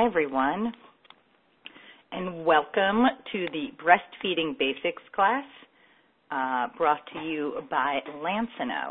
everyone, and welcome to the Breastfeeding Basics class brought to you by Lansino.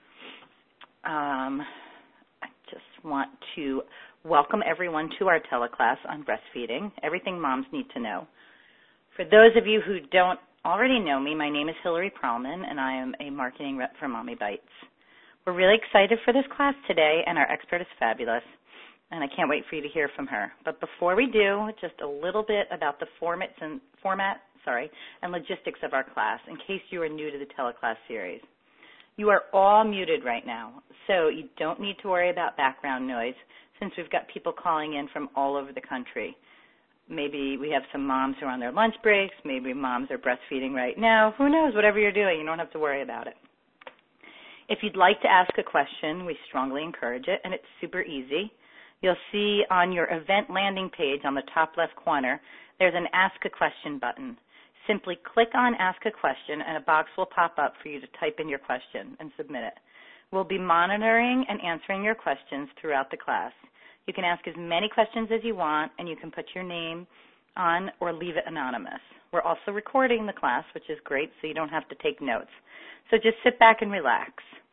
I just want to welcome everyone to our teleclass on breastfeeding, everything moms need to know. For those of you who don't already know me, my name is Hillary Perlman, and I am a marketing rep for Mommy Bites. We're really excited for this class today, and our expert is fabulous, and I can't wait for you to hear from her. But before we do, just a little bit about the format and logistics of our class, in case you are new to the teleclass series. You are all muted right now, so you don't need to worry about background noise since we've got people calling in from all over the country. Maybe we have some moms who are on their lunch breaks. Maybe moms are breastfeeding right now. Who knows? Whatever you're doing, you don't have to worry about it. If you'd like to ask a question, we strongly encourage it, and it's super easy. You'll see on your event landing page on the top left corner, there's an Ask a Question button. Simply click on Ask a Question, and a box will pop up for you to type in your question and submit it. We'll be monitoring and answering your questions throughout the class. You can ask as many questions as you want, and you can put your name on or leave it anonymous. We're also recording the class, which is great, so you don't have to take notes. So just sit back and relax.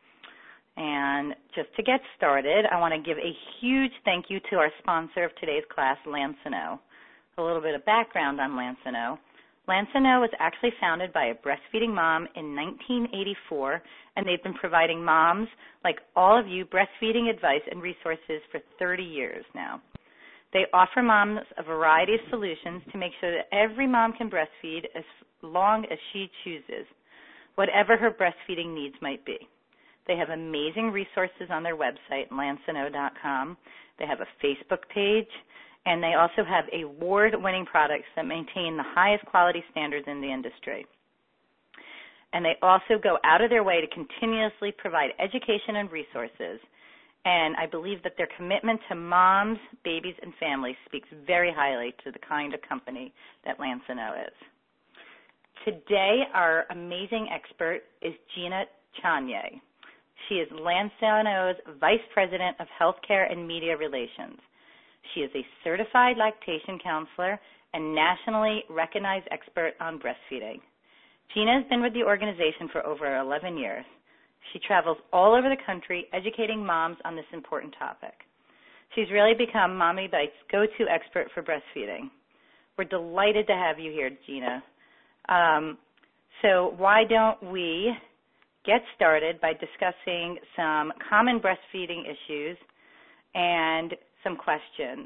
And just to get started, I want to give a huge thank you to our sponsor of today's class, Lansino. A little bit of background on Lansino. Lansino was actually founded by a breastfeeding mom in 1984, and they've been providing moms like all of you breastfeeding advice and resources for 30 years now. They offer moms a variety of solutions to make sure that every mom can breastfeed as long as she chooses, whatever her breastfeeding needs might be. They have amazing resources on their website, lansino.com. They have a Facebook page, and they also have award-winning products that maintain the highest quality standards in the industry. And they also go out of their way to continuously provide education and resources. And I believe that their commitment to moms, babies, and families speaks very highly to the kind of company that Lansino is. Today, our amazing expert is Gina Chanye. She is Lansino's Vice President of Healthcare and Media Relations. She is a certified lactation counselor and nationally recognized expert on breastfeeding. Gina has been with the organization for over 11 years. She travels all over the country educating moms on this important topic. She's really become Mommy Bites' go-to expert for breastfeeding. We're delighted to have you here, Gina. So why don't we get started by discussing some common breastfeeding issues and some questions.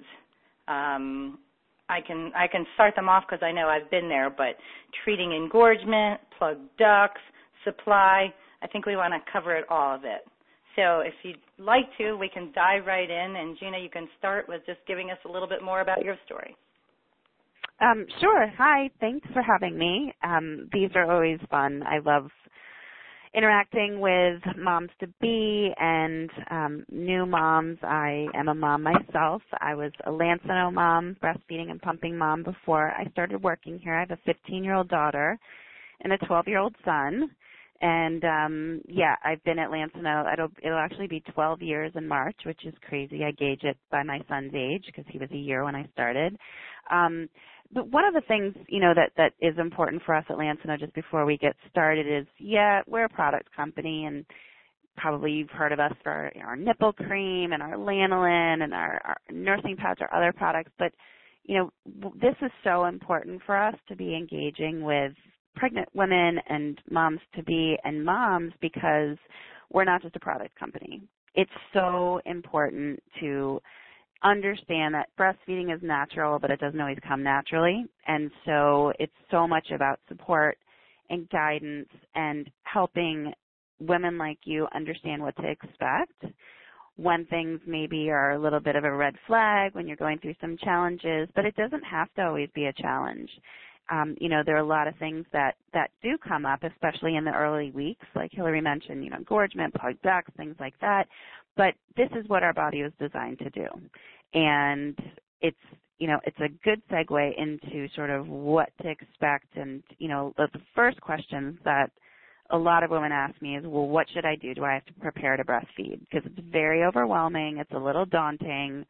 I can start them off because I know I've been there, but treating engorgement, plugged ducts, supply, I think we want to cover all of it. So if you'd like to, we can dive right in, and Gina, you can start with just giving us a little bit more about your story. Sure. Hi. Thanks for having me. These are always fun. I love interacting with moms-to-be and new moms. I am a mom myself. I was a Lansino mom, breastfeeding and pumping mom before I started working here. I have a 15-year-old daughter and a 12-year-old son. And, I've been at Lansino. It'll actually be 12 years in March, which is crazy. I gauge it by my son's age because he was a year when I started. But one of the things, that is important for us at Lansino just before we get started is, we're a product company, and probably you've heard of us for our nipple cream and our lanolin and our nursing pads or other products. But, this is so important for us to be engaging with pregnant women and moms-to-be and moms because we're not just a product company. It's so important to understand that breastfeeding is natural, but it doesn't always come naturally. And so it's so much about support and guidance and helping women like you understand what to expect when things maybe are a little bit of a red flag, when you're going through some challenges, but it doesn't have to always be a challenge. There are a lot of things that do come up, especially in the early weeks, like Hillary mentioned, engorgement, plugged ducts, things like that. But this is what our body was designed to do. And it's a good segue into sort of what to expect. And, the first questions that a lot of women ask me is, well, what should I do? Do I have to prepare to breastfeed? Because it's very overwhelming. It's a little daunting.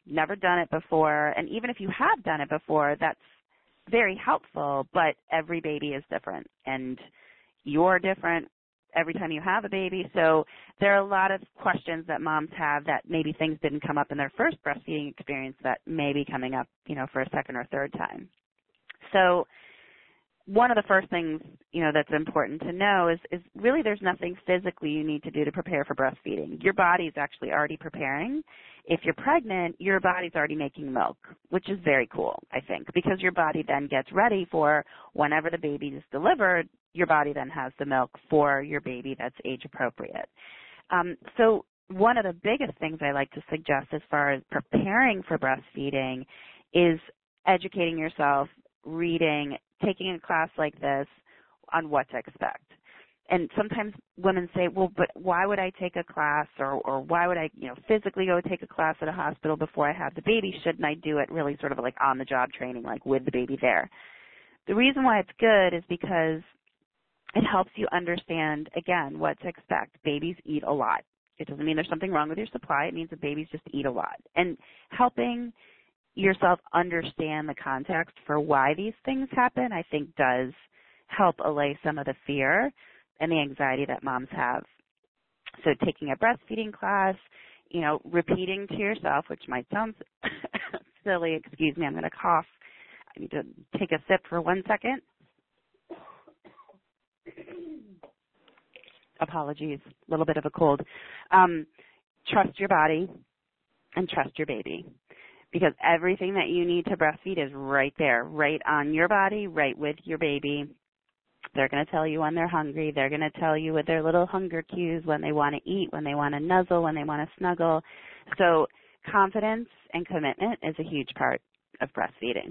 never done it before, and even if you have done it before, that's very helpful, but every baby is different, and you're different every time you have a baby. So there are a lot of questions that moms have that maybe things didn't come up in their first breastfeeding experience that may be coming up, for a second or third time. So one of the first things, that's important to know is really there's nothing physically you need to do to prepare for breastfeeding. Your body's actually already preparing. If you're pregnant, your body's already making milk, which is very cool, I think, because your body then gets ready for whenever the baby is delivered, your body then has the milk for your baby that's age appropriate. So one of the biggest things I like to suggest as far as preparing for breastfeeding is educating yourself, reading, taking a class like this on what to expect. And sometimes women say, well, but why would I take a class or why would I, physically go take a class at a hospital before I have the baby? Shouldn't I do it really sort of like on-the-job training, like with the baby there? The reason why it's good is because it helps you understand, again, what to expect. Babies eat a lot. It doesn't mean there's something wrong with your supply. It means that babies just eat a lot. And helping yourself understand the context for why these things happen, I think does help allay some of the fear and the anxiety that moms have. So taking a breastfeeding class, repeating to yourself, which might sound silly, excuse me, I'm going to cough. I need to take a sip for 1 second. Apologies, a little bit of a cold. Trust your body and trust your baby, because everything that you need to breastfeed is right there, right on your body, right with your baby. They're going to tell you when they're hungry. They're going to tell you with their little hunger cues when they want to eat, when they want to nuzzle, when they want to snuggle. So confidence and commitment is a huge part of breastfeeding.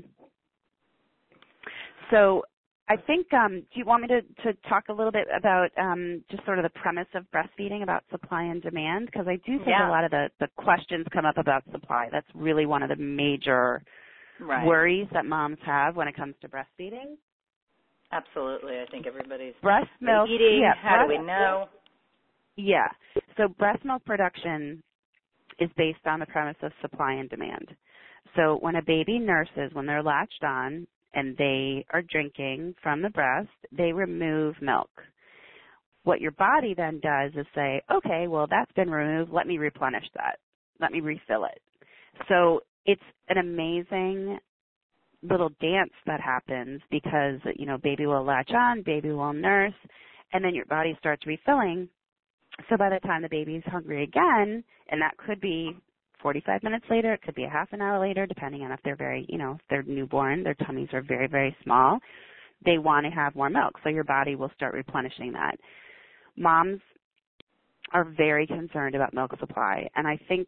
So I think, do you want me to talk a little bit about just sort of the premise of breastfeeding, about supply and demand? Because I do think a lot of the questions come up about supply. That's really one of the major worries that moms have when it comes to breastfeeding. Absolutely. I think everybody's breast milk eating. How do we know? Yeah. So breast milk production is based on the premise of supply and demand. So when a baby nurses, when they're latched on and they are drinking from the breast, they remove milk. What your body then does is say, okay, well, that's been removed. Let me replenish that. Let me refill it. So it's an amazing little dance that happens because, baby will latch on, baby will nurse, and then your body starts refilling. So by the time the baby's hungry again, and that could be 45 minutes later, it could be a half an hour later, depending on if they're very, if they're newborn, their tummies are very, very small, they want to have more milk. So your body will start replenishing that. Moms are very concerned about milk supply, and I think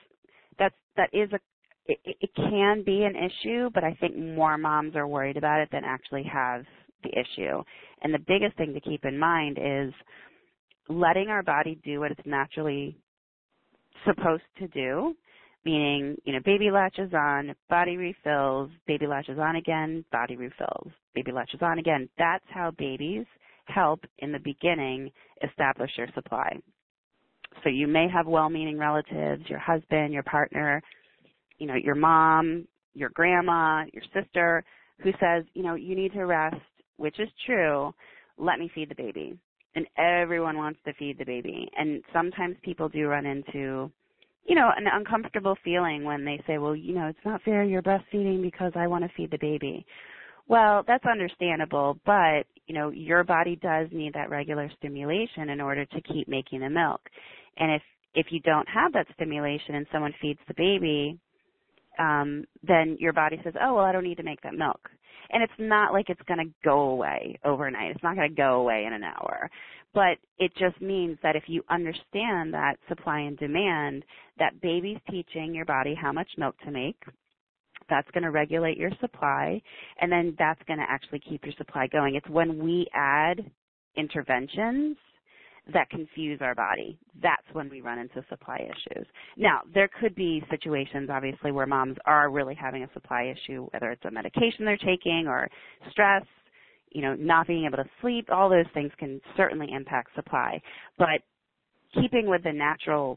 it can be an issue, but I think more moms are worried about it than actually have the issue. And the biggest thing to keep in mind is letting our body do what it's naturally supposed to do, meaning, baby latches on, body refills, baby latches on again, body refills, baby latches on again. That's how babies help in the beginning establish your supply. So you may have well-meaning relatives, your husband, your partner, your mom, your grandma, your sister, who says, you need to rest, which is true. Let me feed the baby. And everyone wants to feed the baby. And sometimes people do run into, an uncomfortable feeling when they say, well, it's not fair you're breastfeeding because I want to feed the baby. Well, that's understandable, but, your body does need that regular stimulation in order to keep making the milk. And if you don't have that stimulation and someone feeds the baby, then your body says, oh, well, I don't need to make that milk. And it's not like it's going to go away overnight. It's not going to go away in an hour. But it just means that if you understand that supply and demand, that baby's teaching your body how much milk to make, that's going to regulate your supply, and then that's going to actually keep your supply going. It's when we add interventions that confuse our body. That's when we run into supply issues. Now, there could be situations, obviously, where moms are really having a supply issue, whether it's a medication they're taking or stress, not being able to sleep. All those things can certainly impact supply. But keeping with the natural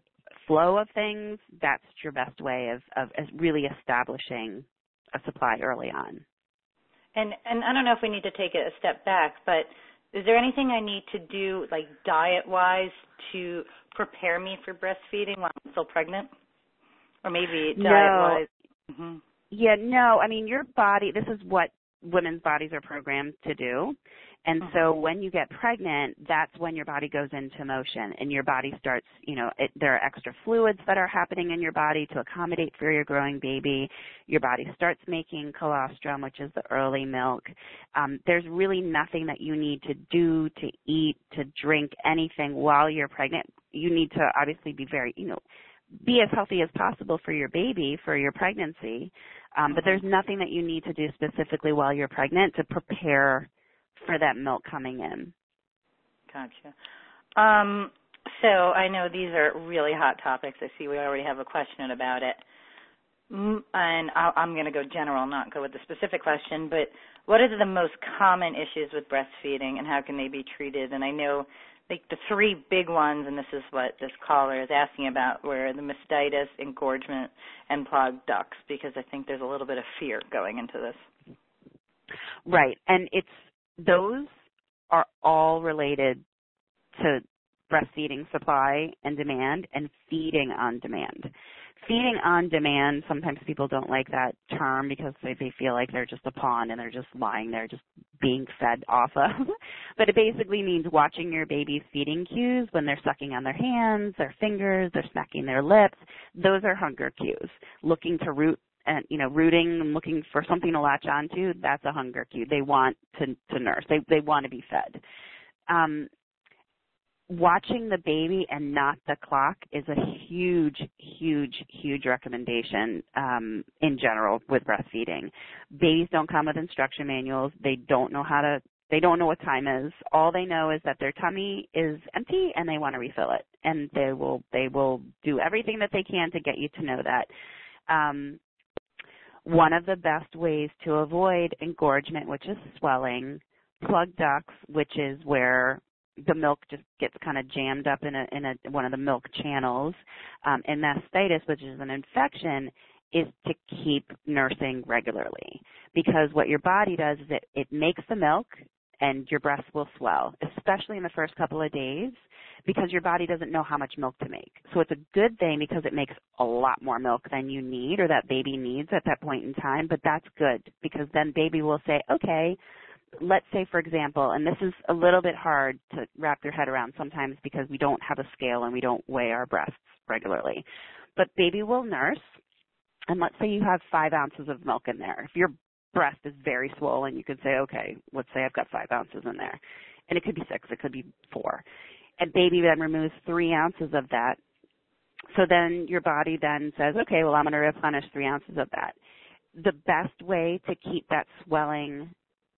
flow of things, that's your best way of really establishing a supply early on. And I don't know if we need to take it a step back, but is there anything I need to do, like diet-wise, to prepare me for breastfeeding while I'm still pregnant? Or maybe diet-wise? Mm-hmm. Yeah, no. I mean, your body, this is what women's bodies are programmed to do. And so when you get pregnant, that's when your body goes into motion and your body starts, there are extra fluids that are happening in your body to accommodate for your growing baby. Your body starts making colostrum, which is the early milk. There's really nothing that you need to do, to eat, to drink, anything while you're pregnant. You need to obviously be very, be as healthy as possible for your baby, for your pregnancy. But there's nothing that you need to do specifically while you're pregnant to prepare for that milk coming in. Gotcha. So I know these are really hot topics. I see we already have a question about it. And I'm going to go general, not go with the specific question, but what are the most common issues with breastfeeding and how can they be treated? And I know like the three big ones, and this is what this caller is asking about, were the mastitis, engorgement, and clogged ducts, because I think there's a little bit of fear going into this. Right, and those are all related to breastfeeding supply and demand and feeding on demand. Feeding on demand, sometimes people don't like that term because they feel like they're just a pawn and they're just lying there, just being fed off of. But it basically means watching your baby's feeding cues when they're sucking on their hands, their fingers, they're smacking their lips. Those are hunger cues. Looking to rooting and looking for something to latch onto, that's a hunger cue. They want to nurse. They want to be fed. Watching the baby and not the clock is a huge, huge, huge recommendation in general with breastfeeding. Babies don't come with instruction manuals. They don't know they don't know what time is. All they know is that their tummy is empty and they want to refill it. And they will do everything that they can to get you to know that. One of the best ways to avoid engorgement, which is swelling, plugged ducts, which is where the milk just gets kind of jammed up in one of the milk channels, and mastitis, which is an infection, is to keep nursing regularly, because what your body does is it makes the milk and your breast will swell, especially in the first couple of days, because your body doesn't know how much milk to make. So it's a good thing because it makes a lot more milk than you need or that baby needs at that point in time, but that's good because then baby will say, okay, let's say, for example, and this is a little bit hard to wrap your head around sometimes because we don't have a scale and we don't weigh our breasts regularly, but baby will nurse, and let's say you have 5 ounces of milk in there. If your breast is very swollen, you could say, okay, let's say I've got 5 ounces in there, and it could be 6, it could be 4, and baby then removes 3 ounces of that. So then your body then says, okay, well, I'm going to replenish 3 ounces of that. The best way to keep that swelling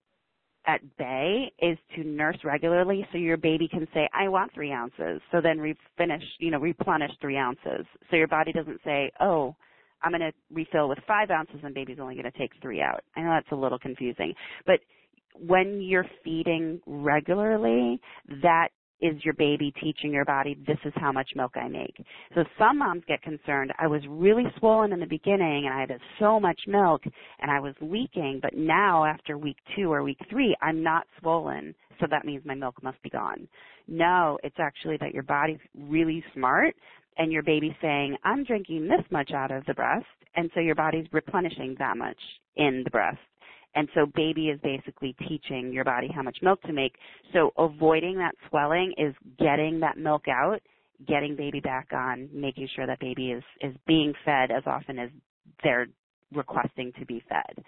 at bay is to nurse regularly so your baby can say, I want 3 ounces. So then replenish 3 ounces. So your body doesn't say, oh, I'm going to refill with 5 ounces and baby's only going to take 3 out. I know that's a little confusing. But when you're feeding regularly, that is your baby teaching your body, this is how much milk I make. So some moms get concerned, I was really swollen in the beginning and I had so much milk and I was leaking, but now after week 2 or week 3, I'm not swollen, so that means my milk must be gone. No, it's actually that your body's really smart and your baby's saying, I'm drinking this much out of the breast, and so your body's replenishing that much in the breast. And so baby is basically teaching your body how much milk to make. So avoiding that swelling is getting that milk out, getting baby back on, making sure that baby is being fed as often as they're requesting to be fed.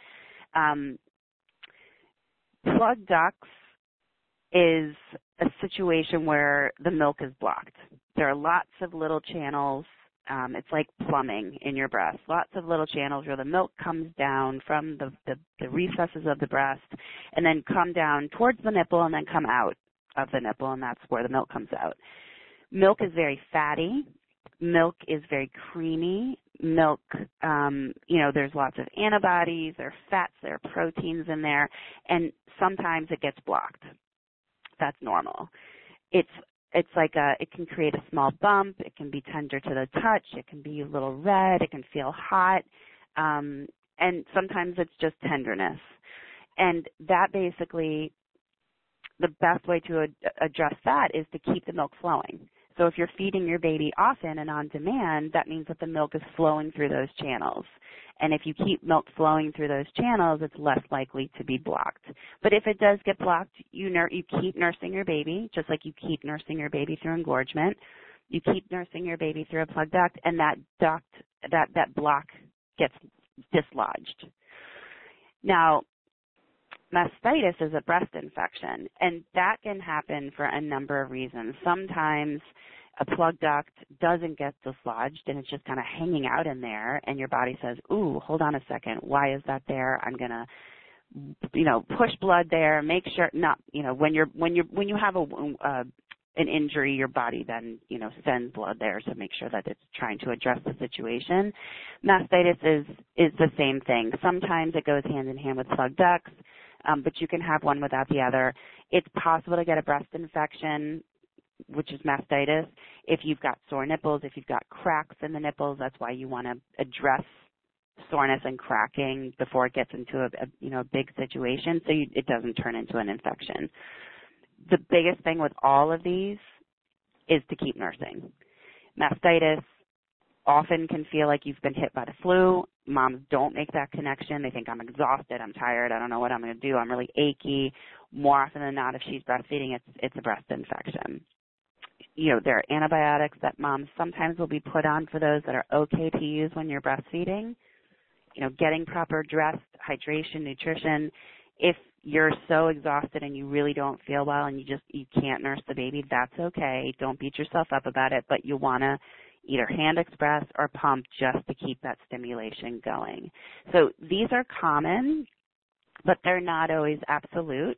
Plugged ducts is a situation where the milk is blocked. There are lots of little channels. It's like plumbing in your breast. Lots of little channels where the milk comes down from the recesses of the breast and then come down towards the nipple and then come out of the nipple, and that's where the milk comes out. Milk is very fatty. Milk is very creamy. Milk, there's lots of antibodies, there are fats, there are proteins in there, and sometimes it gets blocked. That's normal. It's it's like it can create a small bump. It can be tender to the touch. It can be a little red. It can feel hot. And sometimes it's just tenderness. And that basically, the best way to address that is to keep the milk flowing. So if you're feeding your baby often and on demand, that means that the milk is flowing through those channels. And if you keep milk flowing through those channels, it's less likely to be blocked. But if it does get blocked, you keep nursing your baby, just like you keep nursing your baby through engorgement. You keep nursing your baby through a plug duct, and that block gets dislodged. Now, mastitis is a breast infection, and that can happen for a number of reasons. Sometimes a plug duct doesn't get dislodged, and it's just kind of hanging out in there, and your body says, ooh, hold on a second, why is that there? I'm going to, push blood there, make sure not, when you have an injury, your body then, sends blood there to make sure that it's trying to address the situation. Mastitis is the same thing. Sometimes it goes hand in hand with plug ducts, but you can have one without the other. It's possible to get a breast infection, which is mastitis, if you've got sore nipples, if you've got cracks in the nipples. That's why you want to address soreness and cracking before it gets into a big situation, so it doesn't turn into an infection. The biggest thing with all of these is to keep nursing. Mastitis often can feel like you've been hit by the flu. Moms don't make that connection. They think, I'm exhausted, I'm tired, I don't know what I'm going to do, I'm really achy. More often than not, if she's breastfeeding, it's a breast infection. There are antibiotics that moms sometimes will be put on for those that are okay to use when you're breastfeeding. Getting proper rest, hydration, nutrition. If you're so exhausted and you really don't feel well and you can't nurse the baby, that's okay. Don't beat yourself up about it, but you want to either hand express or pump just to keep that stimulation going. So these are common, but they're not always absolute.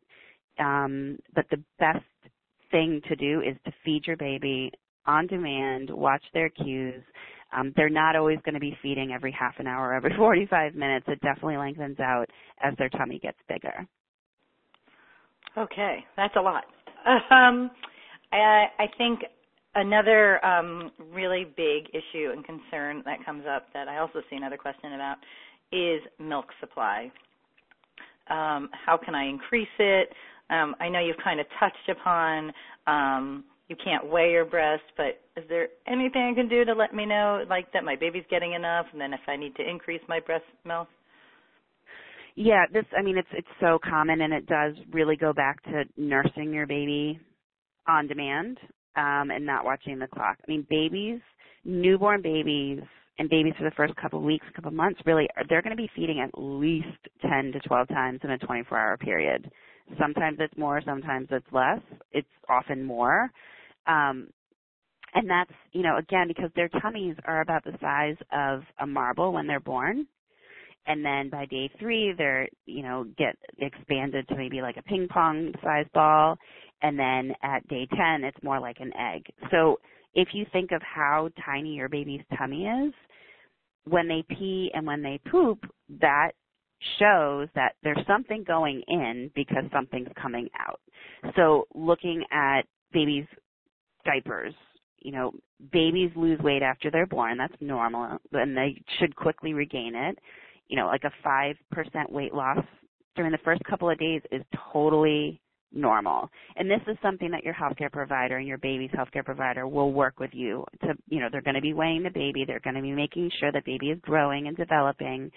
But the best thing to do is to feed your baby on demand, watch their cues. They're not always going to be feeding every half an hour, every 45 minutes. It definitely lengthens out as their tummy gets bigger. Okay, that's a lot. I think another really big issue and concern that comes up that I also see another question about is milk supply. How can I increase it? I know you've kind of touched upon you can't weigh your breast, but is there anything I can do to let me know, like that my baby's getting enough, and then if I need to increase my breast milk? Yeah, it's so common, and it does really go back to nursing your baby on demand and not watching the clock. Babies, newborn babies, and babies for the first couple of weeks, couple of months, really, they're going to be feeding at least 10 to 12 times in a 24-hour period. Sometimes it's more, sometimes it's less. It's often more. And that's, again, because their tummies are about the size of a marble when they're born. And then by day 3, they're, get expanded to maybe like a ping pong size ball. And then at day 10, it's more like an egg. So if you think of how tiny your baby's tummy is, when they pee and when they poop, that shows that there's something going in because something's coming out. So looking at babies' diapers, babies lose weight after they're born. That's normal, and they should quickly regain it. Like a 5% weight loss during the first couple of days is totally normal. And this is something that your healthcare provider and your baby's healthcare provider will work with you to, they're going to be weighing the baby. They're going to be making sure that baby is growing and developing.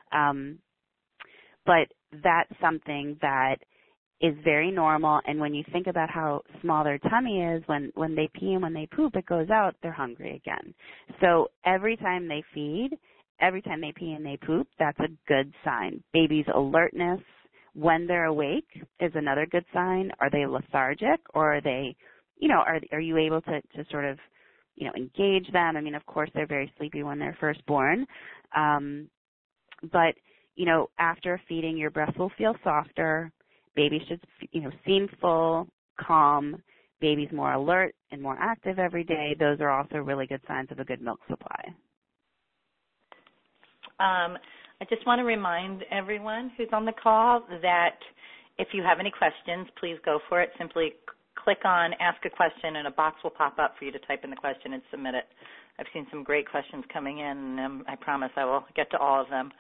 But that's something that is very normal. And when you think about how small their tummy is, when they pee and when they poop, it goes out, they're hungry again. So every time they feed, every time they pee and they poop, that's a good sign. Baby's alertness when they're awake is another good sign. Are they lethargic, or are they, are you able to sort of, engage them? Of course, they're very sleepy when they're first born. But, after feeding, your breast will feel softer. Baby should, seem full, calm. Baby's more alert and more active every day. Those are also really good signs of a good milk supply. I just want to remind everyone who's on the call that if you have any questions, please go for it. Simply click on Ask a Question, and a box will pop up for you to type in the question and submit it. I've seen some great questions coming in, and I promise I will get to all of them.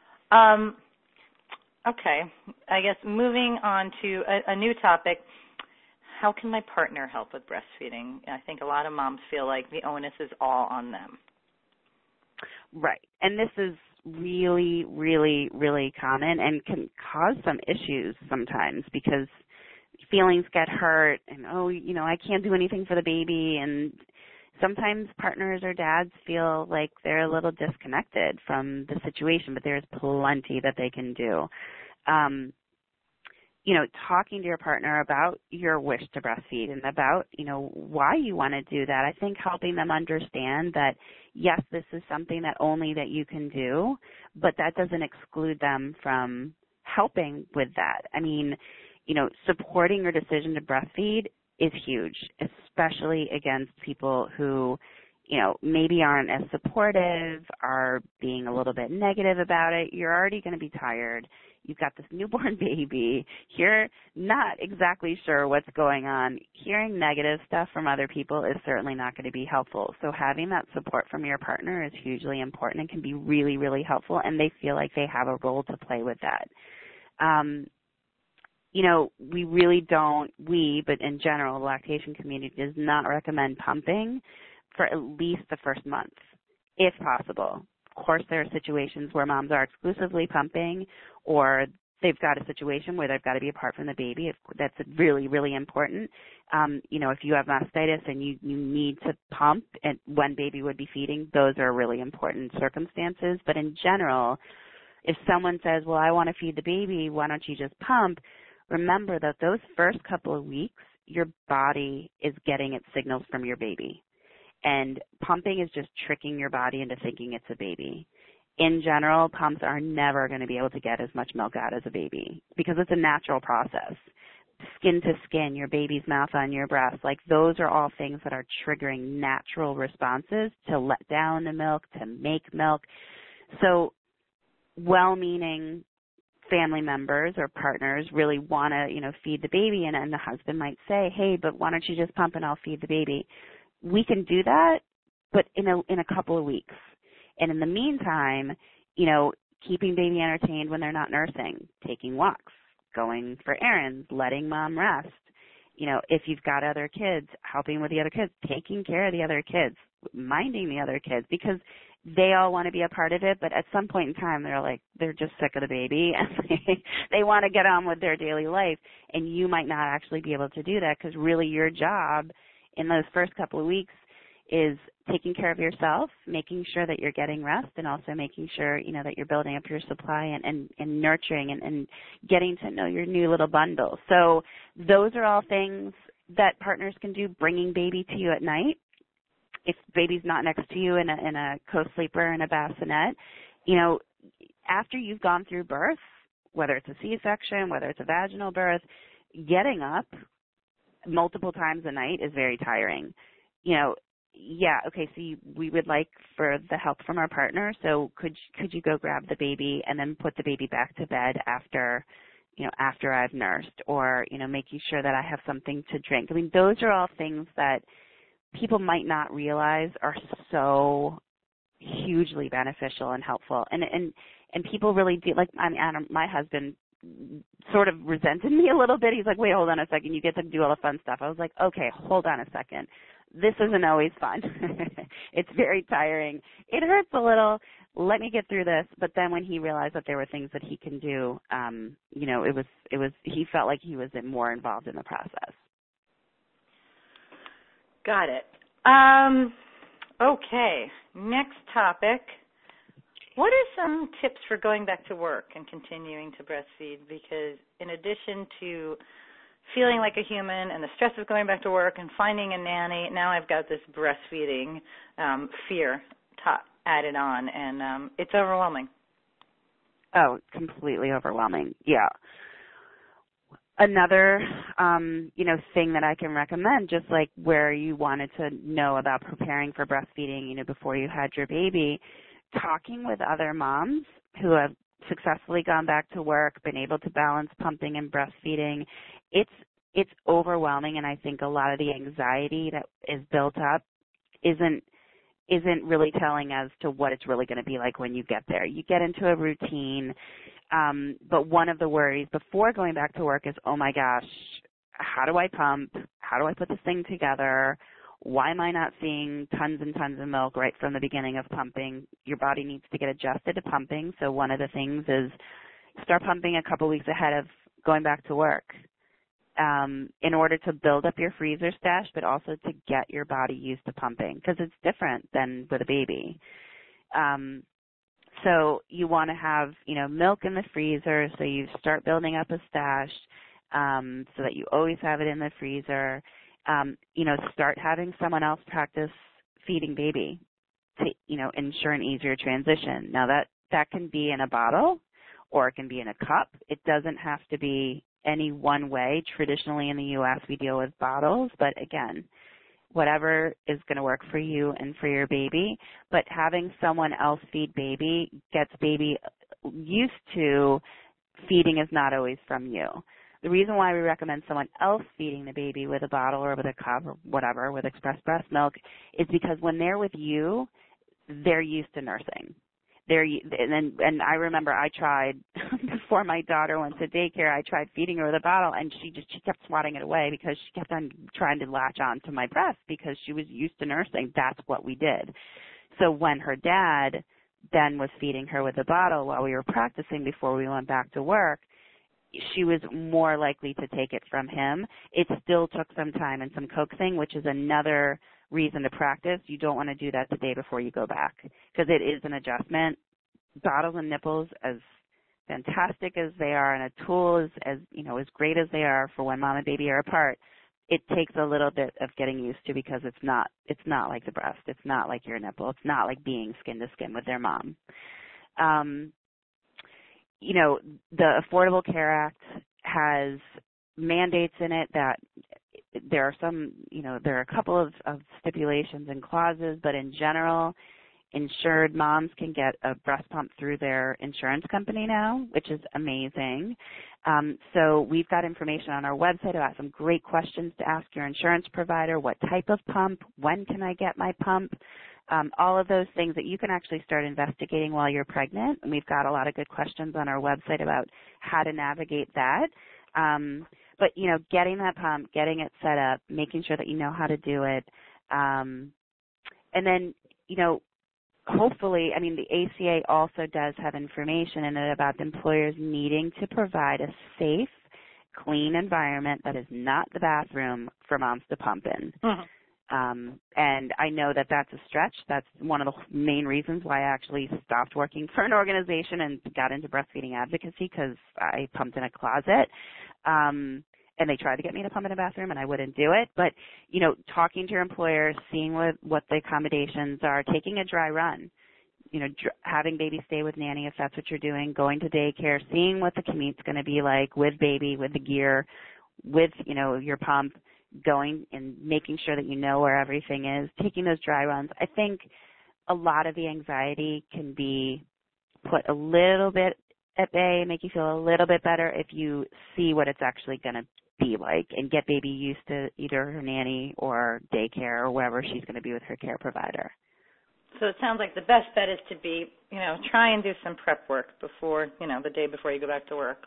Okay, I guess moving on to a new topic. How can my partner help with breastfeeding? I think a lot of moms feel like the onus is all on them. Right. And this is really, really, really common and can cause some issues sometimes because feelings get hurt and, I can't do anything for the baby. And sometimes partners or dads feel like they're a little disconnected from the situation, but there's plenty that they can do. Talking to your partner about your wish to breastfeed and about, why you want to do that. I think helping them understand that, yes, this is something that only that you can do, but that doesn't exclude them from helping with that. I mean, supporting your decision to breastfeed is huge, especially against people who, maybe aren't as supportive, are being a little bit negative about it. You're already going to be tired. You've got this newborn baby. You're not exactly sure what's going on. Hearing negative stuff from other people is certainly not going to be helpful. So having that support from your partner is hugely important and can be really, really helpful, and they feel like they have a role to play with that. We really don't, but in general, the lactation community does not recommend pumping for at least the first month, if possible. Of course, there are situations where moms are exclusively pumping, or they've got a situation where they've got to be apart from the baby. That's really, really important. If you have mastitis and you need to pump and when baby would be feeding, those are really important circumstances. But in general, if someone says, well, I want to feed the baby, why don't you just pump? Remember that those first couple of weeks, your body is getting its signals from your baby. And pumping is just tricking your body into thinking it's a baby. In general, pumps are never going to be able to get as much milk out as a baby because it's a natural process. Skin to skin, your baby's mouth on your breast, like those are all things that are triggering natural responses to let down the milk, to make milk. So well-meaning family members or partners really want to, feed the baby, and the husband might say, hey, but why don't you just pump and I'll feed the baby? We can do that, but in a couple of weeks. And in the meantime, keeping baby entertained when they're not nursing, taking walks, going for errands, letting mom rest. If you've got other kids, helping with the other kids, taking care of the other kids, minding the other kids, because they all want to be a part of it, but at some point in time, they're just sick of the baby and they want to get on with their daily life. And you might not actually be able to do that because really your job in those first couple of weeks is taking care of yourself, making sure that you're getting rest, and also making sure, that you're building up your supply and nurturing and getting to know your new little bundle. So those are all things that partners can do, bringing baby to you at night. If baby's not next to you in a co-sleeper in a bassinet, after you've gone through birth, whether it's a C-section, whether it's a vaginal birth, getting up multiple times a night is very tiring. So we would like for the help from our partner. So could you go grab the baby and then put the baby back to bed after I've nursed, or, making sure that I have something to drink. I mean, those are all things that people might not realize are so hugely beneficial and helpful. And people really do, like, my husband sort of resented me a little bit. He's like, wait, hold on a second. You get to do all the fun stuff. I was like, okay, hold on a second. This isn't always fun. It's very tiring. It hurts a little. Let me get through this. But then when he realized that there were things that he can do, he felt like he was more involved in the process. Got it. Okay, next topic. What are some tips for going back to work and continuing to breastfeed? Because in addition to feeling like a human and the stress of going back to work and finding a nanny, now I've got this breastfeeding fear added on, and it's overwhelming. Oh, completely overwhelming. Yeah. Another, thing that I can recommend, just like where you wanted to know about preparing for breastfeeding, before you had your baby, talking with other moms who have successfully gone back to work, been able to balance pumping and breastfeeding, it's it's overwhelming, and I think a lot of the anxiety that is built up isn't really telling as to what it's really going to be like when you get there. You get into a routine, but one of the worries before going back to work is, oh my gosh, how do I pump? How do I put this thing together? Why am I not seeing tons and tons of milk right from the beginning of pumping? Your body needs to get adjusted to pumping, so one of the things is start pumping a couple weeks ahead of going back to work, in order to build up your freezer stash, but also to get your body used to pumping, because it's different than with a baby. So you want to have, milk in the freezer, so you start building up a stash, so that you always have it in the freezer. Start having someone else practice feeding baby to, ensure an easier transition. Now that can be in a bottle or it can be in a cup. It doesn't have to be any one way. Traditionally in the U.S. we deal with bottles, but again, whatever is going to work for you and for your baby. But having someone else feed baby gets baby used to feeding is not always from you. The reason why we recommend someone else feeding the baby with a bottle or with a cup or whatever, with express breast milk, is because when they're with you, they're used to nursing. And I remember I tried before my daughter went to daycare. I tried feeding her with a bottle, and she kept swatting it away because she kept on trying to latch on to my breast because she was used to nursing. That's what we did. So when her dad then was feeding her with a bottle while we were practicing before we went back to work, she was more likely to take it from him. It still took some time and some coaxing, which is another reason to practice. You don't want to do that the day before you go back because it is an adjustment. Bottles and nipples, as fantastic as they are, and a tool as great as they are for when mom and baby are apart, it takes a little bit of getting used to because it's not like the breast. It's not like your nipple. It's not like being skin to skin with their mom. The Affordable Care Act has mandates in it that there are there are a couple of stipulations and clauses, but in general, insured moms can get a breast pump through their insurance company now, which is amazing. So we've got information on our website about some great questions to ask your insurance provider. What type of pump? When can I get my pump? All of those things that you can actually start investigating while you're pregnant. And we've got a lot of good questions on our website about how to navigate that. But, getting that pump, getting it set up, making sure that you know how to do it. And then, hopefully, the ACA also does have information in it about the employers needing to provide a safe, clean environment that is not the bathroom for moms to pump in. Mm-hmm. And I know that that's a stretch. That's one of the main reasons why I actually stopped working for an organization and got into breastfeeding advocacy, because I pumped in a closet. And they tried to get me to pump in a bathroom, and I wouldn't do it. But, talking to your employer, seeing what the accommodations are, taking a dry run, having baby stay with nanny if that's what you're doing, going to daycare, seeing what the commute's going to be like with baby, with the gear, with, your pump, going and making sure that you know where everything is, taking those dry runs. I think a lot of the anxiety can be put a little bit at bay, make you feel a little bit better if you see what it's actually going to be like and get baby used to either her nanny or daycare or wherever she's going to be with her care provider. So it sounds like the best bet is to be, try and do some prep work before, the day before you go back to work.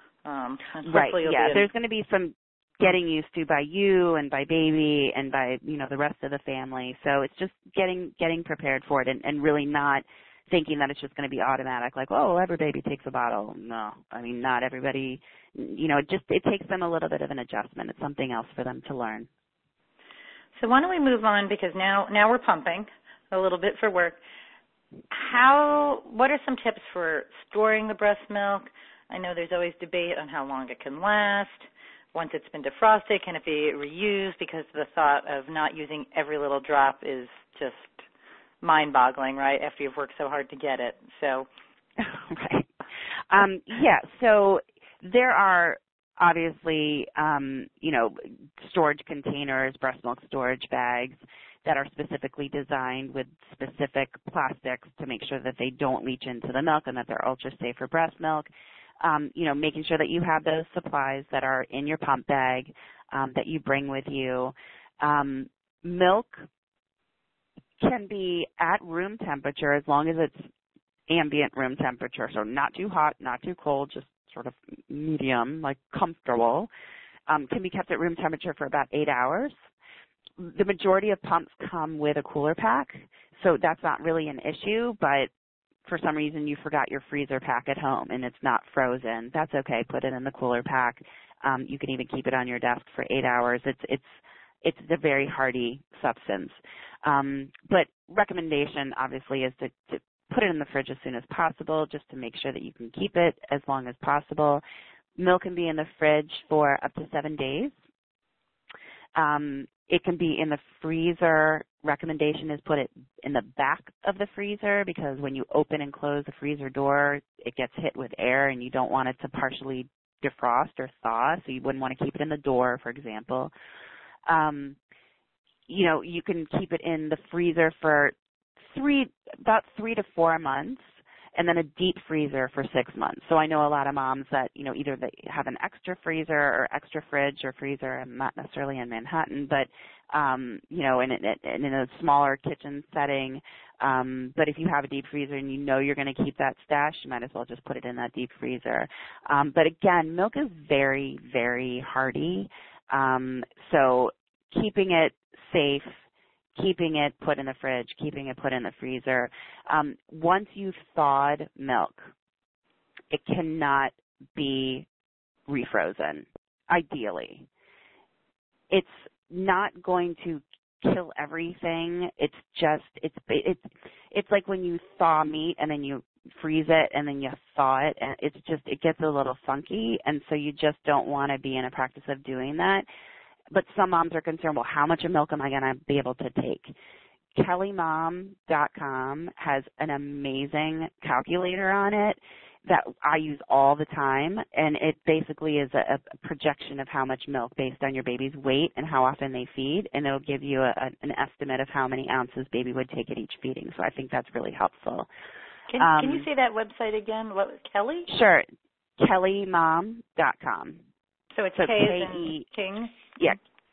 Right, yeah. There's going to be some getting used to by you and by baby and by, the rest of the family. So it's just getting prepared for it and really not thinking that it's just going to be automatic, like, oh, every baby takes a bottle. No, not everybody, it takes them a little bit of an adjustment. It's something else for them to learn. So why don't we move on, because now we're pumping a little bit for work. What are some tips for storing the breast milk? I know there's always debate on how long it can last. Once it's been defrosted, can it be reused? Because the thought of not using every little drop is just mind-boggling, right, after you've worked so hard to get it. So, right. So there are obviously, storage containers, breast milk storage bags that are specifically designed with specific plastics to make sure that they don't leach into the milk and that they're ultra safe for breast milk. making sure that you have those supplies that are in your pump bag that you bring with you. Milk can be at room temperature as long as it's ambient room temperature, so not too hot, not too cold, just sort of medium, like comfortable. Can be kept at room temperature for about 8 hours. The majority of pumps come with a cooler pack, so that's not really an issue, but for some reason you forgot your freezer pack at home and it's not frozen. That's okay. Put it in the cooler pack. You can even keep it on your desk for 8 hours. It's a very hardy substance. But recommendation, obviously, is to put it in the fridge as soon as possible just to make sure that you can keep it as long as possible. Milk can be in the fridge for up to 7 days. It can be in the freezer. Recommendation is put it in the back of the freezer because when you open and close the freezer door, it gets hit with air and you don't want it to partially defrost or thaw, so you wouldn't want to keep it in the door, for example. You can keep it in the freezer for about 3 to 4 months, and then a deep freezer for 6 months. So I know a lot of moms that, either they have an extra freezer or extra fridge or freezer. I'm not necessarily in Manhattan, but, in a smaller kitchen setting. But if you have a deep freezer and you're going to keep that stash, you might as well just put it in that deep freezer. But again, milk is very, very hardy. So keeping it safe, keeping it put in the fridge, keeping it put in the freezer. Once you've thawed milk, it cannot be refrozen, ideally. It's not going to kill everything. It's like when you thaw meat and then you freeze it and then you thaw it, and it gets a little funky, and so you just don't want to be in a practice of doing that. But some moms are concerned, well, how much of milk am I going to be able to take? KellyMom.com has an amazing calculator on it that I use all the time, and it basically is a projection of how much milk based on your baby's weight and how often they feed, and it'll give you an estimate of how many ounces baby would take at each feeding. So I think that's really helpful. Can you say that website again? What, Kelly? Sure, KellyMom.com. So it's K as in King? Yeah,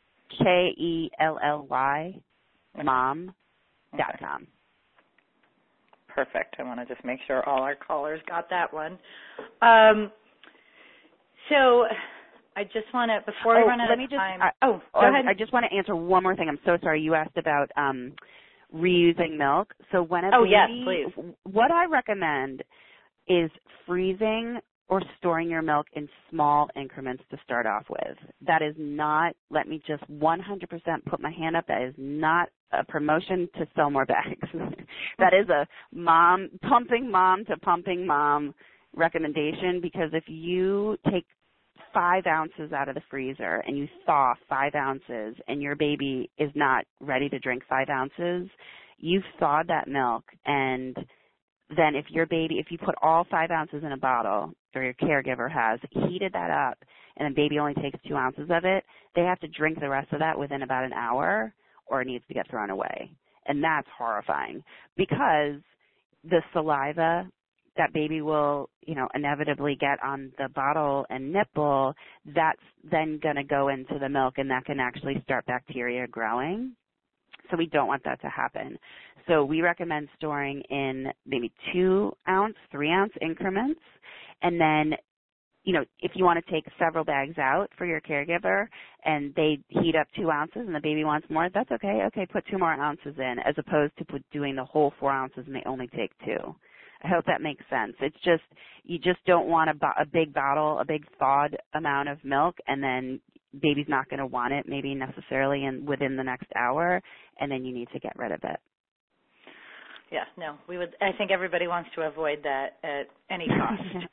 KELLY, mom.com. Perfect. I want to just make sure all our callers got that one. So I just want to, before we run out of time. Go ahead. I just want to answer one more thing. I'm so sorry. You asked about reusing milk. So when a baby, yes, please. What I recommend is freezing or storing your milk in small increments to start off with. That is not, let me just 100% put my hand up, that is not a promotion to sell more bags. That is a pumping mom to pumping mom recommendation, because if you take 5 ounces out of the freezer and you thaw 5 ounces and your baby is not ready to drink 5 ounces, you've thawed that milk, and then if you put all 5 ounces in a bottle, or your caregiver has, heated that up, and the baby only takes 2 ounces of it, they have to drink the rest of that within about an hour, or it needs to get thrown away. And that's horrifying, because the saliva that baby will, inevitably get on the bottle and nipple, that's then going to go into the milk, and that can actually start bacteria growing. So we don't want that to happen. So we recommend storing in maybe 2-ounce, 3-ounce increments. And then, if you want to take several bags out for your caregiver and they heat up 2 ounces and the baby wants more, that's okay. Okay, put 2 more ounces in, as opposed to doing the whole 4 ounces and they only take 2. I hope that makes sense. It's just, you just don't want a big bottle, a big thawed amount of milk, and then baby's not going to want it maybe necessarily within the next hour, and then you need to get rid of it. Yeah, no, I think everybody wants to avoid that at any cost.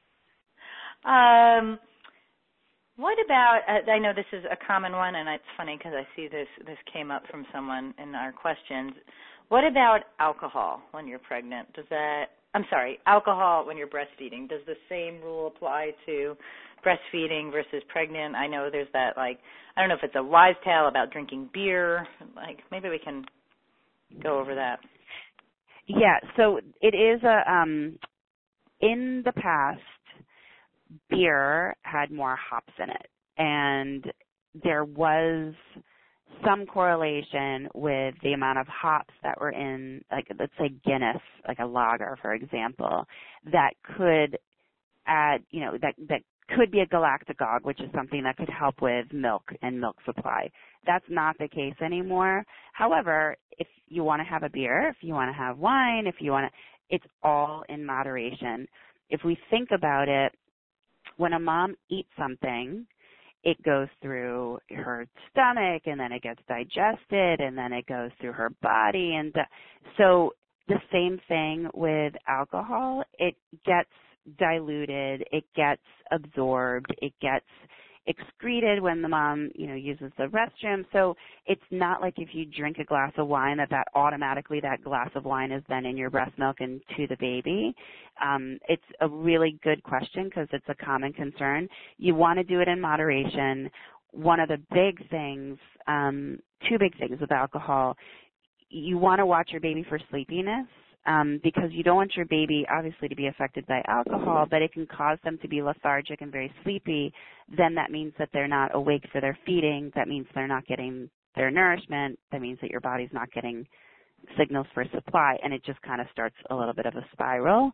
What about, I know this is a common one, and it's funny because I see this came up from someone in our questions. What about alcohol when you're pregnant? Alcohol when you're breastfeeding. Does the same rule apply to breastfeeding versus pregnant? I know there's that, I don't know if it's a wise tale about drinking beer. Maybe we can go over that. Yeah, so it is in the past, beer had more hops in it. And there was some correlation with the amount of hops that were in, like, let's say Guinness, like a lager, for example, that could add, that could be a galactagogue, which is something that could help with milk and milk supply. That's not the case anymore. However, if you want to have a beer, if you want to have wine, it's all in moderation. If we think about it, when a mom eats something, it goes through her stomach, and then it gets digested, and then it goes through her body. And so the same thing with alcohol. It gets diluted, it gets absorbed, it gets excreted when the mom, uses the restroom. So it's not like if you drink a glass of wine that automatically that glass of wine is then in your breast milk and to the baby. It's a really good question because it's a common concern. You want to do it in moderation. One of the big things, two big things with alcohol, you want to watch your baby for sleepiness. Because you don't want your baby, obviously, to be affected by alcohol, but it can cause them to be lethargic and very sleepy. Then that means that they're not awake for their feeding. That means they're not getting their nourishment. That means that your body's not getting signals for supply, and it just kind of starts a little bit of a spiral.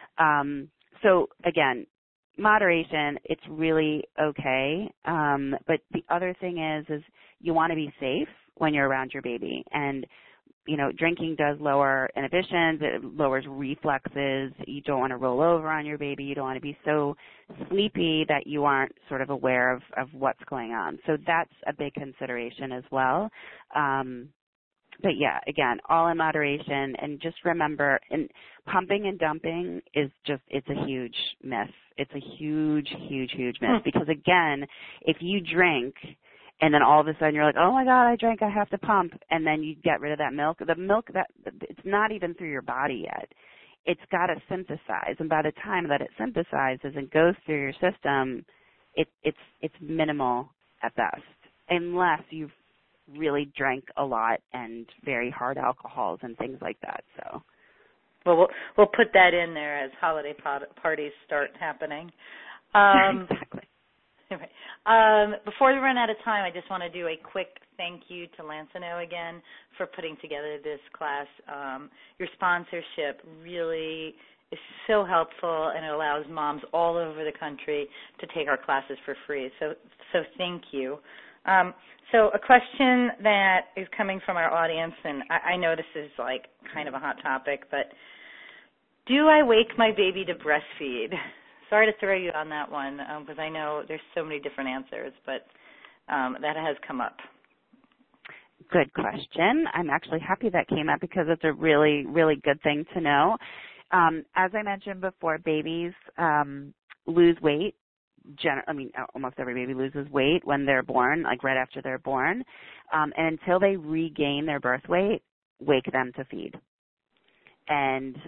So, again, moderation, it's really okay. But the other thing is you want to be safe when you're around your baby. And drinking does lower inhibitions. It lowers reflexes. You don't want to roll over on your baby. You don't want to be so sleepy that you aren't sort of aware of what's going on. So that's a big consideration as well. But yeah, again, all in moderation. And just remember, pumping and dumping is it's a huge myth. It's a huge, huge, huge myth. Because again, if you drink and then all of a sudden you're like, oh my God, I drank, I have to pump, and then you get rid of that milk. The milk, it's not even through your body yet. It's got to synthesize, and by the time that it synthesizes and goes through your system, it's minimal at best, unless you've really drank a lot and very hard alcohols and things like that. So, well, we'll put that in there as holiday parties start happening. Exactly. Before we run out of time, I just want to do a quick thank you to Lansano again for putting together this class. Your sponsorship really is so helpful, and it allows moms all over the country to take our classes for free. So thank you. So a question that is coming from our audience, and I know this is like kind of a hot topic, but do I wake my baby to breastfeed? Sorry to throw you on that one because I know there's so many different answers, but that has come up. Good question. I'm actually happy that came up because it's a really, really good thing to know. As I mentioned before, babies lose weight. Almost every baby loses weight when they're born, like right after they're born. And until they regain their birth weight, wake them to feed. And,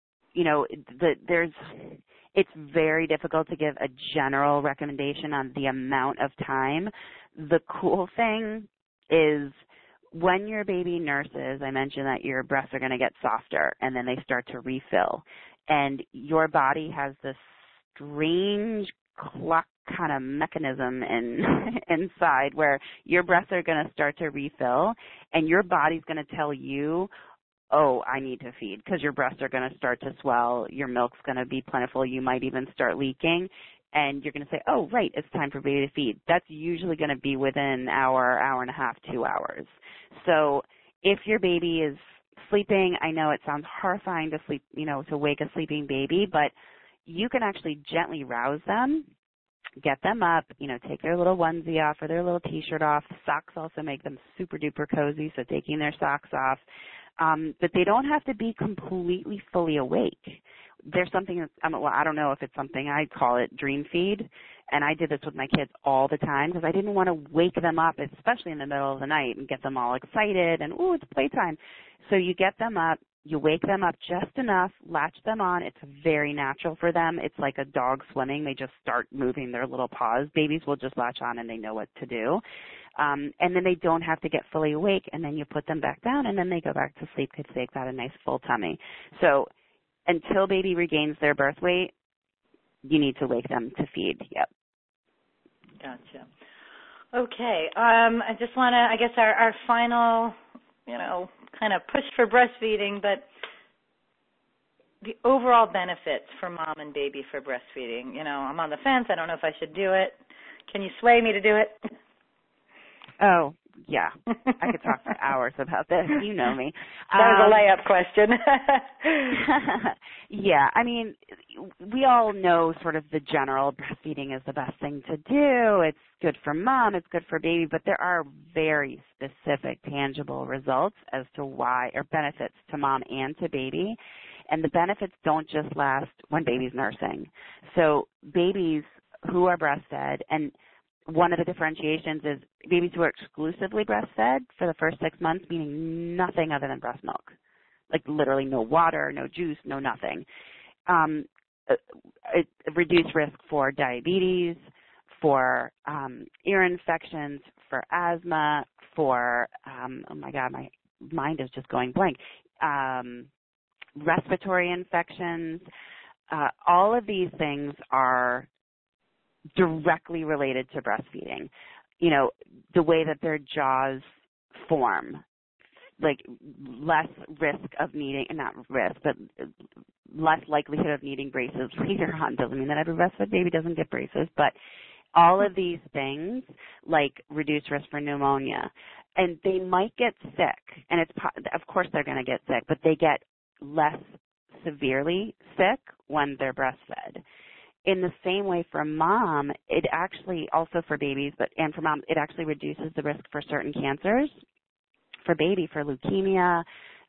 it's very difficult to give a general recommendation on the amount of time. The cool thing is when your baby nurses, I mentioned that your breasts are going to get softer and then they start to refill. And your body has this strange clock kind of mechanism inside where your breasts are going to start to refill and your body's going to tell you, oh, I need to feed, because your breasts are going to start to swell, your milk's going to be plentiful, you might even start leaking, and you're going to say, oh, right, it's time for baby to feed. That's usually going to be within an hour, hour and a half, 2 hours. So if your baby is sleeping, I know it sounds horrifying to sleep, to wake a sleeping baby, but you can actually gently rouse them, get them up, take their little onesie off or their little T-shirt off. Socks also make them super duper cozy, so taking their socks off. But they don't have to be completely fully awake. There's something, I don't know if it's something, I call it dream feed, and I did this with my kids all the time because I didn't want to wake them up, especially in the middle of the night, and get them all excited and, ooh, it's playtime. So you get them up, you wake them up just enough, latch them on. It's very natural for them. It's like a dog swimming. They just start moving their little paws. Babies will just latch on and they know what to do. And then they don't have to get fully awake, and then you put them back down, and then they go back to sleep because they've got a nice full tummy. So until baby regains their birth weight, you need to wake them to feed. Yep. Gotcha. Okay. I just want to, I guess our final, kind of push for breastfeeding, but the overall benefits for mom and baby for breastfeeding. I'm on the fence. I don't know if I should do it. Can you sway me to do it? Oh, yeah. I could talk for hours about this. You know me. That was a layup question. Yeah. I mean, we all know sort of the general breastfeeding is the best thing to do. It's good for mom. It's good for baby. But there are very specific, tangible results as to why, or benefits to mom and to baby. And the benefits don't just last when baby's nursing. So babies who are breastfed, and one of the differentiations is babies who are exclusively breastfed for the first 6 months, meaning nothing other than breast milk, like literally no water, no juice, no nothing. It reduced risk for diabetes, for ear infections, for asthma, for, oh my God, my mind is just going blank, respiratory infections. All of these things are directly related to breastfeeding. The way that their jaws form, like less risk of needing, not risk, but less likelihood of needing braces later on. Doesn't mean that every breastfed baby doesn't get braces, but all of these things, like reduced risk for pneumonia, and they might get sick, and of course they're going to get sick, but they get less severely sick when they're breastfed. In the same way for mom, it actually, also for babies, and for mom, it actually reduces the risk for certain cancers. For baby, for leukemia.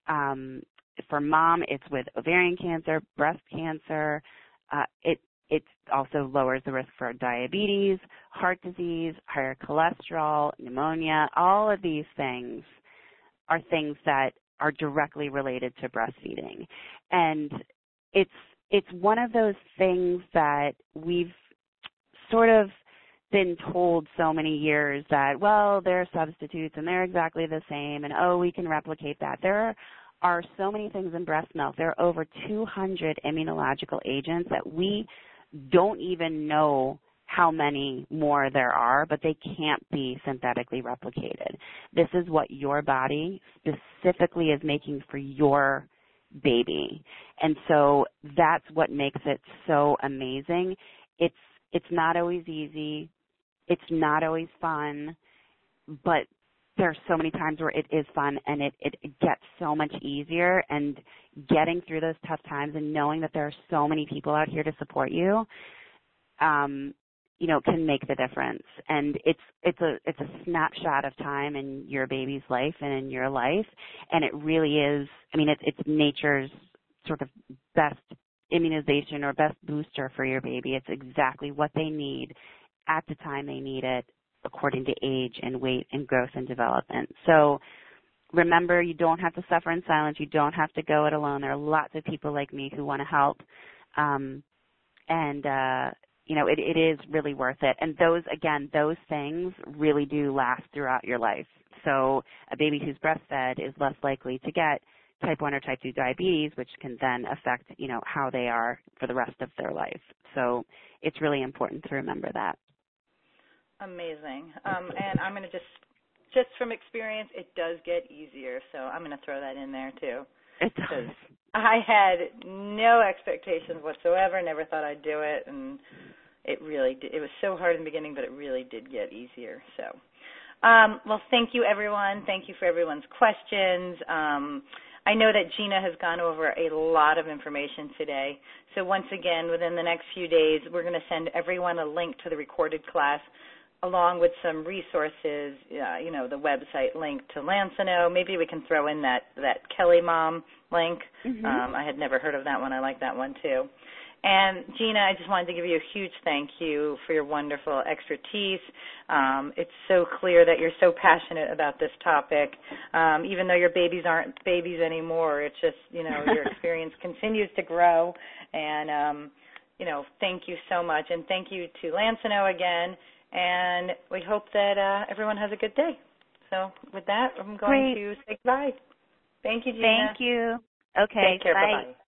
For mom, it's with ovarian cancer, breast cancer. It also lowers the risk for diabetes, heart disease, higher cholesterol, pneumonia. All of these things are things that are directly related to breastfeeding. And it's one of those things that we've sort of been told so many years that, well, they're substitutes and they're exactly the same, and we can replicate that. There are so many things in breast milk. There are over 200 immunological agents that we don't even know how many more there are, but they can't be synthetically replicated. This is what your body specifically is making for your baby. And so that's what makes it so amazing. It's not always easy. It's not always fun, but there's so many times where it is fun and it gets so much easier, and getting through those tough times and knowing that there are so many people out here to support you, can make the difference. And it's a snapshot of time in your baby's life and in your life, and it really is. I mean, it's nature's sort of best immunization or best booster for your baby. It's exactly what they need at the time they need it, according to age and weight and growth and development. So remember, you don't have to suffer in silence. You don't have to go it alone. There are lots of people like me who want to help. It is really worth it. And those things really do last throughout your life. So a baby who's breastfed is less likely to get type 1 or type 2 diabetes, which can then affect, how they are for the rest of their life. So it's really important to remember that. Amazing. And I'm going to just from experience, it does get easier. So I'm going to throw that in there too. It does. I had no expectations whatsoever, never thought I'd do it, and it really did. It was so hard in the beginning, but it really did get easier. So, well, thank you, everyone. Thank you for everyone's questions. I know that Gina has gone over a lot of information today. So once again, within the next few days, we're going to send everyone a link to the recorded class, along with some resources, the website link to Lansano. Maybe we can throw in that Kelly Mom link. Mm-hmm. I had never heard of that one. I like that one too. And Gina, I just wanted to give you a huge thank you for your wonderful expertise. It's so clear that you're so passionate about this topic. Even though your babies aren't babies anymore, it's just, your experience continues to grow. And, thank you so much. And thank you to Lansano again. And we hope that everyone has a good day. So with that, I'm going to say goodbye. Thank you, Gina. Thank you. Okay. Take care. Bye. Bye-bye.